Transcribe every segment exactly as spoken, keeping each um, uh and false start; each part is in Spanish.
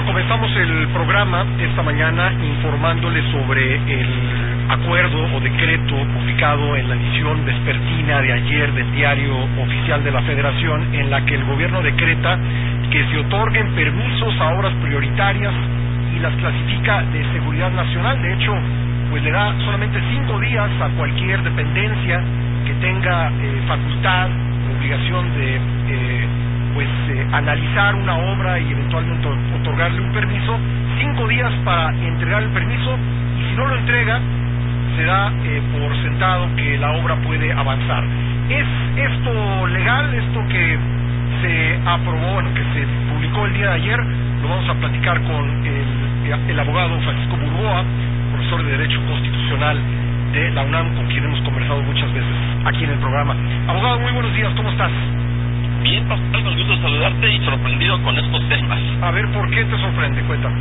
Bueno, comenzamos el programa esta mañana informándole sobre el acuerdo o decreto publicado en la edición vespertina de ayer del Diario Oficial de la Federación, en la que el gobierno decreta que se otorguen permisos a obras prioritarias y las clasifica de seguridad nacional. De hecho, pues le da solamente cinco días a cualquier dependencia que tenga eh, facultad, obligación de eh, pues eh, analizar una obra y eventualmente otorgarle un permiso, cinco días para entregar el permiso, y si no lo entrega, se da eh, por sentado que la obra puede avanzar. ¿Es esto legal, esto que se aprobó, bueno, que se publicó el día de ayer? Lo vamos a platicar con el, el abogado Francisco Burgoa, profesor de Derecho Constitucional de la UNAM, con quien hemos conversado muchas veces aquí en el programa. Abogado, muy buenos días, ¿cómo estás? Bien, Pascal, con gusto saludarte y sorprendido con estos temas. A ver, ¿por qué te sorprende? Cuéntame.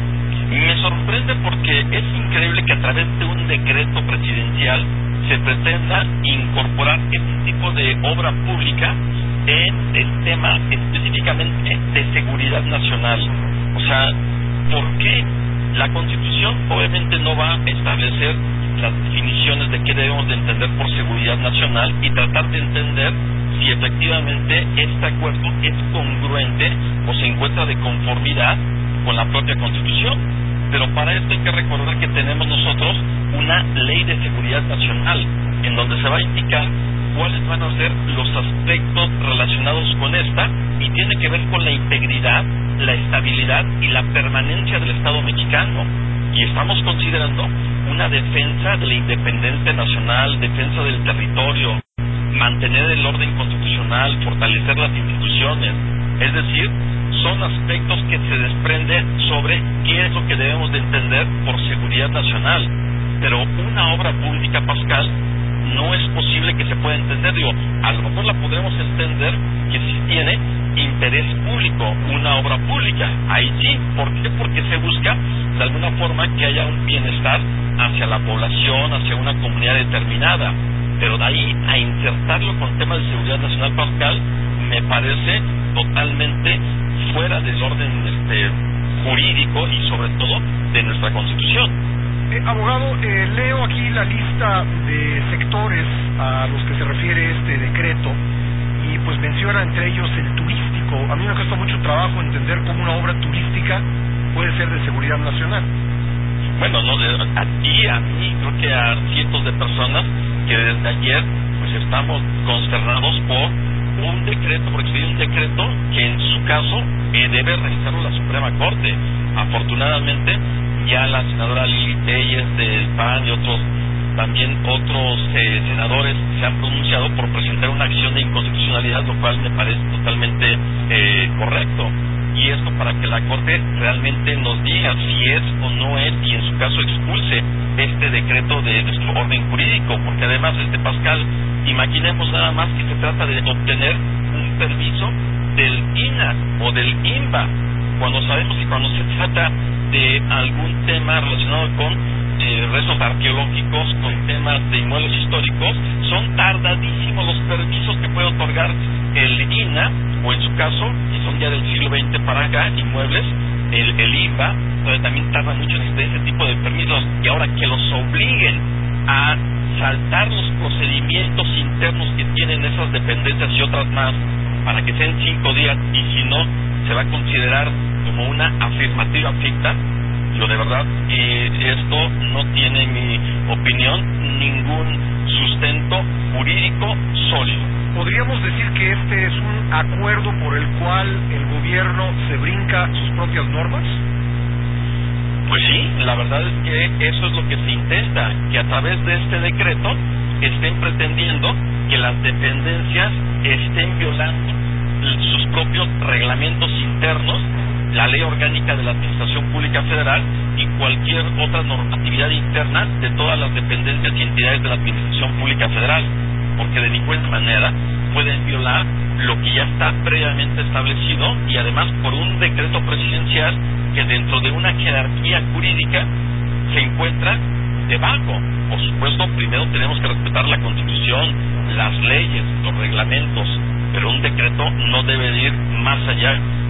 Me sorprende porque es increíble que a través de un decreto presidencial se pretenda incorporar este tipo de obra pública en el tema específicamente de seguridad nacional. O sea, ¿por qué? La Constitución obviamente no va a establecer las definiciones de qué debemos de entender por seguridad nacional y tratar de entender si efectivamente este acuerdo es congruente o se encuentra de conformidad con la propia Constitución. Pero para esto hay que recordar que tenemos nosotros una ley de seguridad nacional en donde se va a indicar cuáles van a ser los aspectos relacionados con esta, y tiene que ver con la integridad, la estabilidad y la permanencia del Estado mexicano. Y estamos considerando una defensa de la independencia nacional, defensa del territorio, mantener el orden constitucional, fortalecer las instituciones. Es decir, son aspectos que se desprenden sobre qué es lo que debemos de entender por seguridad nacional. Pero una obra pública, Pascal, no es posible que se pueda entender. Digo, a lo mejor la podremos entender que si tiene interés público, una obra pública. Ahí sí. ¿Por qué? Porque se busca de alguna forma que haya un bienestar hacia la población, hacia una comunidad determinada. Pero de ahí a insertarlo con temas de seguridad nacional, Pascal, me parece totalmente fuera del orden este, jurídico y sobre todo de nuestra Constitución. Eh, abogado, eh, leo aquí la lista de sectores a los que se refiere este decreto y pues menciona entre ellos el turístico. A mí me cuesta mucho trabajo entender cómo una obra turística puede ser de seguridad nacional. Bueno, no, a ti, a mí, creo que a cientos de personas que desde ayer pues estamos consternados por un decreto, porque hay un decreto que en su caso eh, debe realizarlo la Suprema Corte. Afortunadamente ya la senadora Lili Telles del P A N y otros también otros eh, senadores se han pronunciado por presentar una acción de inconstitucionalidad, lo cual me parece totalmente eh, correcto. Y esto para que la Corte realmente nos diga si es o no es, y en su caso expulse este decreto de nuestro orden jurídico, porque además, este Pascal, imaginemos nada más que se trata de obtener un permiso del I N A o del I N B A, cuando sabemos que cuando se trata de algún tema relacionado con eh, restos arqueológicos, con temas de inmuebles históricos, son tardadísimos los permisos que puede otorgar el I N A, o en su caso, que son ya del siglo veinte para acá, inmuebles, el, el I N B A, donde también tarda mucho en ese tipo de permisos, y ahora que los obliguen a saltar los procedimientos internos que tienen esas dependencias y otras más, para que sean cinco días, y si no, se va a considerar como una afirmativa ficta. Lo de verdad, eh, esto no tiene, en mi opinión, ningún sustento jurídico sólido. ¿Podríamos decir que este es un acuerdo por el cual el gobierno se brinca sus propias normas? Pues sí, la verdad es que eso es lo que se intenta, que a través de este decreto estén pretendiendo que las dependencias estén violando sus propios reglamentos internos, la Ley Orgánica de la Administración Pública Federal y cualquier otra normatividad interna de todas las dependencias y entidades de la Administración Pública Federal, porque de ninguna manera pueden violar lo que ya está previamente establecido, y además por un decreto presidencial que dentro de una jerarquía jurídica se encuentra debajo. Por supuesto, primero tenemos que respetar la Constitución, las leyes, los reglamentos, pero un decreto no debe ir más allá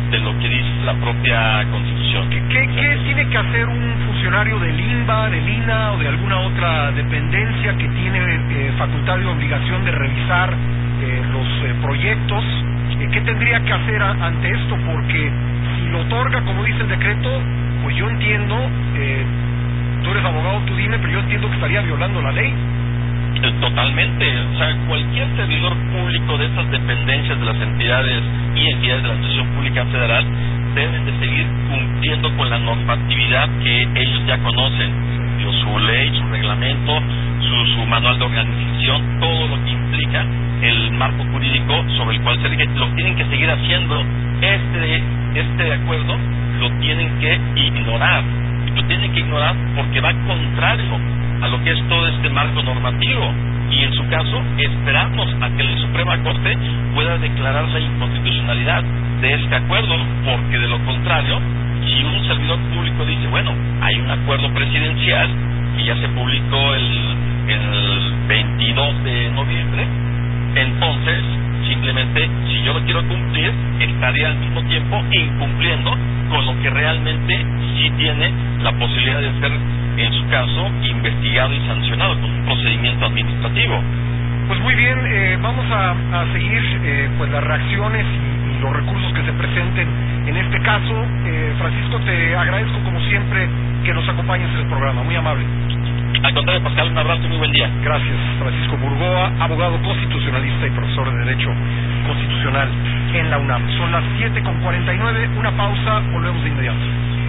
de lo que dice la propia Constitución. ¿Qué, qué, qué tiene que hacer un funcionario del I N B A, del I N A o de alguna otra dependencia que tiene eh, facultad y obligación de revisar eh, los eh, proyectos? Eh, ¿Qué tendría que hacer a, ante esto? Porque si lo otorga, como dice el decreto, pues yo entiendo, eh, tú eres abogado, tú dime, pero yo entiendo que estaría violando la ley. Totalmente, o sea, cualquier servidor público de esas dependencias de las entidades y entidades de la Administración Pública Federal deben de seguir cumpliendo con la normatividad que ellos ya conocen, su ley, su reglamento, su, su manual de organización, todo lo que implica el marco jurídico sobre el cual se rige, lo tienen que seguir haciendo. Este, este acuerdo lo tienen que ignorar, y lo tienen que ignorar porque va contrario a lo que es todo este marco normativo, y en su caso esperamos a que la Suprema Corte pueda declarar la inconstitucionalidad de este acuerdo, porque de lo contrario, si un servidor público dice, bueno, hay un acuerdo presidencial que ya se publicó el, el veintidós de noviembre, entonces simplemente, si yo lo quiero cumplir, estaría al mismo tiempo incumpliendo con lo que realmente sí tiene la posibilidad de ser, en su caso, investigado y sancionado con un procedimiento administrativo. Pues muy bien, eh, vamos a, a seguir eh, pues las reacciones y, y los recursos que se presenten en este caso. eh, Francisco, te agradezco como siempre que nos acompañes en el programa, muy amable. Al contrario, Pascal, un abrazo y muy buen día. Gracias. Francisco Burgoa, abogado constitucionalista y profesor de Derecho Constitucional en la UNAM. Son las siete con cuarenta y nueve, una pausa, volvemos de inmediato.